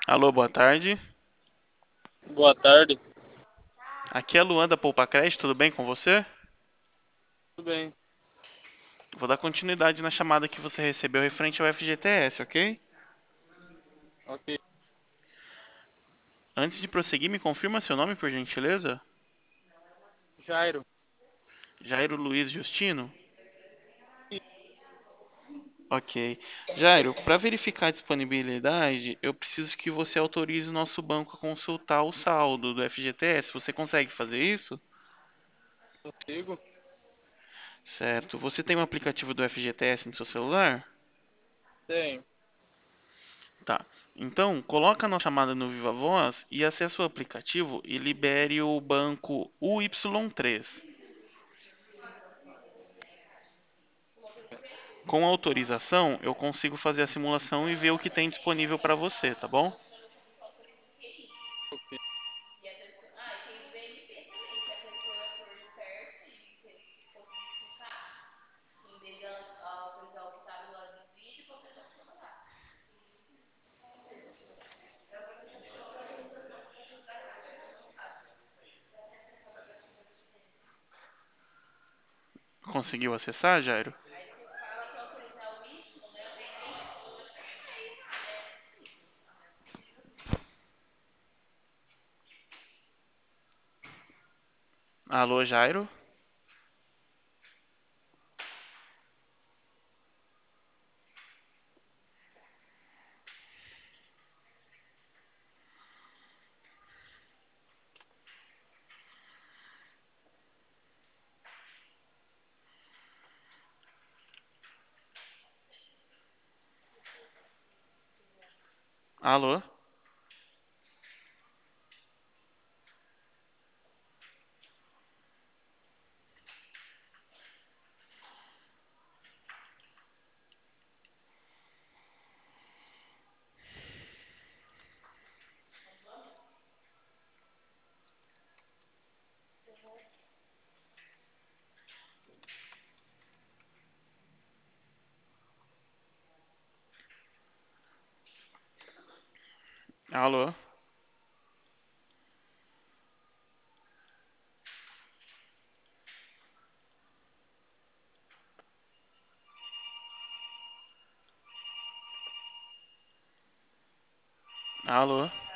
Alô, boa tarde. Boa tarde. Aqui é a Luan da Poupa Crédito, tudo bem com você? Tudo bem? Vou dar continuidade na chamada que você recebeu referente ao FGTS, ok? Ok. Antes de prosseguir, me confirma seu nome, por gentileza? Jairo. Jairo Luiz Justino? Ok. Jairo, para verificar a disponibilidade, eu preciso que você autorize o nosso banco a consultar o saldo do FGTS. Você consegue fazer isso? Consigo? Certo. Você tem um aplicativo do FGTS no seu celular? Tenho. Tá. Então, coloca a nossa chamada no Viva Voz e acesse o aplicativo e libere o banco UY3. Com autorização, eu consigo fazer a simulação e ver o que tem disponível para você, tá bom? Ok. Conseguiu acessar, Jairo? Alô, Jairo? Alô? Alô? Alô?